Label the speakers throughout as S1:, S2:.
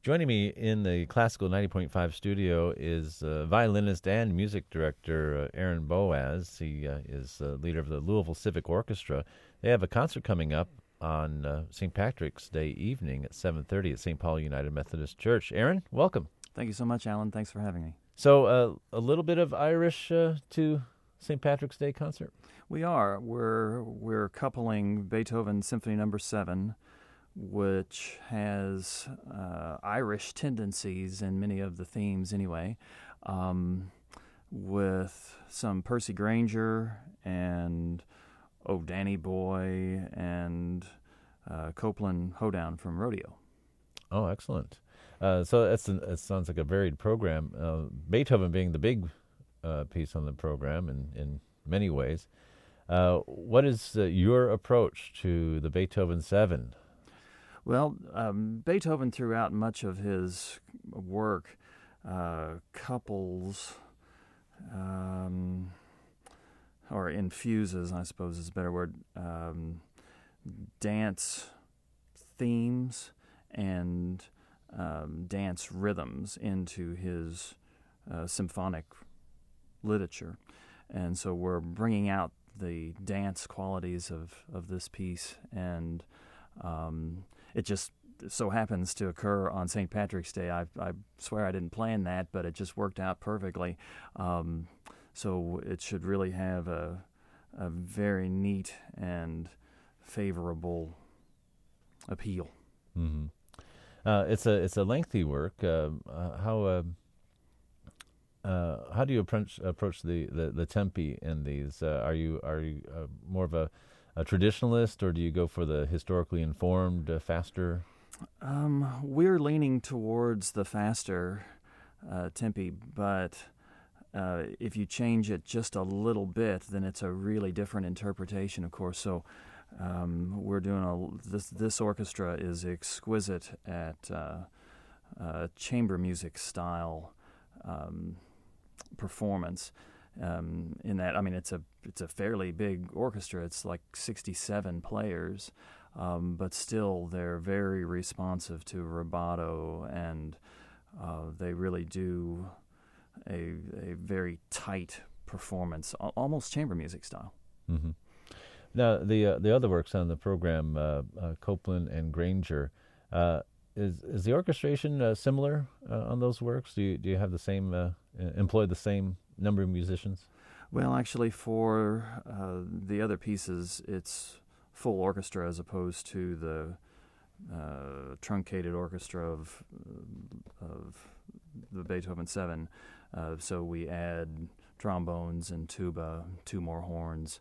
S1: Joining me in the Classical 90.5 studio is violinist and music director Aaron Boaz. He is leader of the Louisville Civic Orchestra. They have a concert coming up on St. Patrick's Day evening at 7:30 at St. Paul United Methodist Church. Aaron, welcome.
S2: Thank you so much, Alan. Thanks for having me.
S1: So a little bit of Irish to St. Patrick's Day concert?
S2: We are. We're coupling Beethoven Symphony No. 7, which has Irish tendencies in many of the themes anyway, with some Percy Grainger and Oh Danny Boy and Copeland Hoedown from Rodeo.
S1: Oh, excellent. So it sounds like a varied program. Beethoven being the big piece on the program in many ways. What is your approach to the Beethoven 7?
S2: Well, Beethoven throughout much of his work couples or infuses, I suppose is a better word, dance themes and dance rhythms into his symphonic literature. And so we're bringing out the dance qualities of this piece, and it just so happens to occur on St. Patrick's Day. I swear I didn't plan that, but it just worked out perfectly. So it should really have a very neat and favorable appeal.
S1: Mm-hmm. It's a lengthy work. How do you approach the tempi in these? Are you more of a traditionalist, or do you go for the historically informed, faster?
S2: We're leaning towards the faster tempi, but if you change it just a little bit, then it's a really different interpretation, of course. So we're doing this orchestra is exquisite at chamber music style performance. In that, I mean, it's a fairly big orchestra. It's like 67 players, but still they're very responsive to rubato, and they really do a very tight performance, almost chamber music style.
S1: Mm-hmm. Now, the other works on the program, Copeland and Grainger, is the orchestration similar on those works? Do you have the same employ the same number of musicians?
S2: Well, actually, for the other pieces, it's full orchestra as opposed to the truncated orchestra of the Beethoven 7. So we add trombones and tuba, 2 more horns.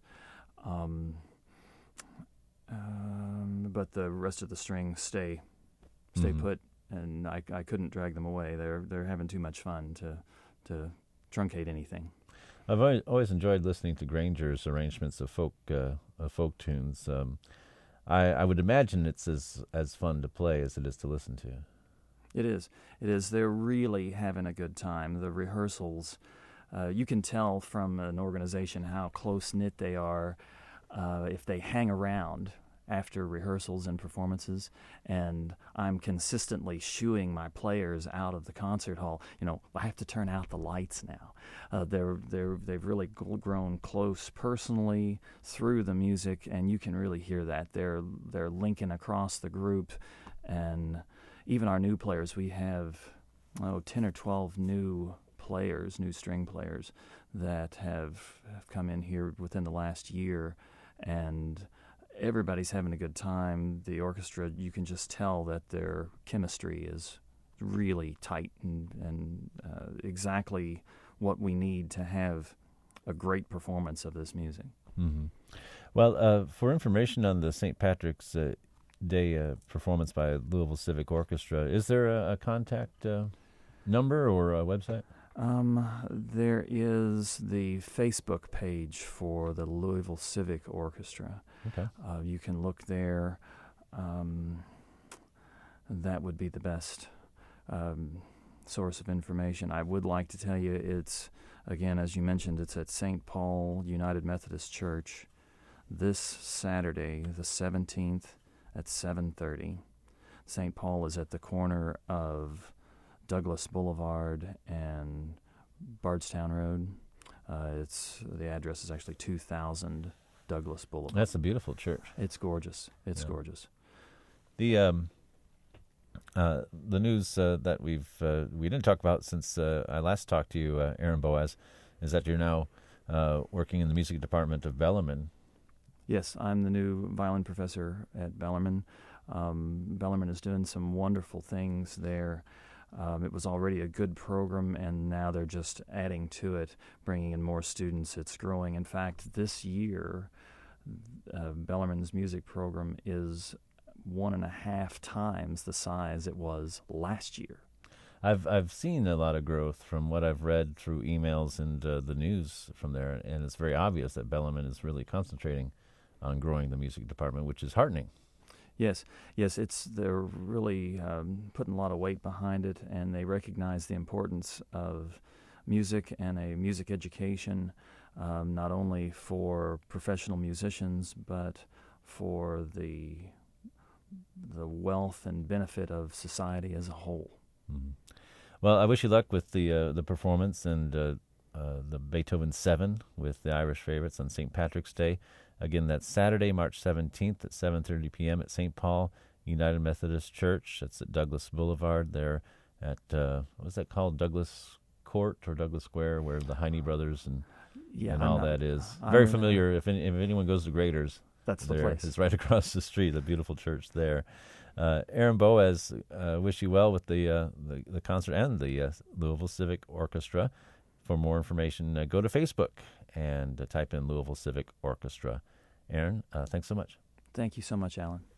S2: But the rest of the strings stay put, and I couldn't drag them away. They're having too much fun to truncate anything.
S1: I've always enjoyed listening to Grainger's arrangements of folk tunes. I would imagine it's as fun to play as it is to listen to.
S2: It is. They're really having a good time. The rehearsals, you can tell from an organization how close-knit they are if they hang around after rehearsals and performances, and I'm consistently shooing my players out of the concert hall. You know, I have to turn out the lights now. They've really grown close personally through the music, and you can really hear that. They're linking across the group, and even our new players, we have 10 or 12 new string players that have come in here within the last year, and everybody's having a good time. The orchestra, you can just tell that their chemistry is really tight and exactly what we need to have a great performance of this music.
S1: Mm-hmm. Well, for information on the St. Patrick's Day performance by Louisville Civic Orchestra, is there a contact number or a website?
S2: There is the Facebook page for the Louisville Civic Orchestra.
S1: Okay.
S2: You can look there. That would be the best source of information. I would like to tell you it's, again, as you mentioned, it's at St. Paul United Methodist Church this Saturday, the 17th at 7:30. St. Paul is at the corner of Douglas Boulevard and Bardstown Road. The address is actually 2000 Douglas Boulevard.
S1: That's a beautiful church.
S2: It's gorgeous. It's gorgeous.
S1: The news that we didn't talk about since I last talked to you, Aaron Boaz, is that you're now working in the music department of Bellarmine.
S2: Yes, I'm the new violin professor at Bellarmine. Bellarmine is doing some wonderful things there. It was already a good program, and now they're just adding to it, bringing in more students. It's growing. In fact, this year, Bellarmine's music program is 1.5 times the size it was last year.
S1: I've seen a lot of growth from what I've read through emails and the news from there, and it's very obvious that Bellarmine is really concentrating on growing the music department, which is heartening.
S2: Yes, they're really putting a lot of weight behind it, and they recognize the importance of music and a music education, not only for professional musicians, but for the wealth and benefit of society as a whole.
S1: Mm-hmm. Well, I wish you luck with the performance and the Beethoven 7 with the Irish favorites on St. Patrick's Day. Again, that's Saturday, March 17th at 7:30 p.m. at St. Paul United Methodist Church. That's at Douglas Boulevard there at, what's that called, Douglas Court or Douglas Square, where the Heine Brothers and all that is. Very familiar. If anyone goes to Graders,
S2: that's the place.
S1: It's right across the street, the beautiful church there. Aaron Boaz, wish you well with the concert and the Louisville Civic Orchestra. For more information, go to Facebook and type in Louisville Civic Orchestra. Aaron, thanks so much.
S2: Thank you so much, Alan.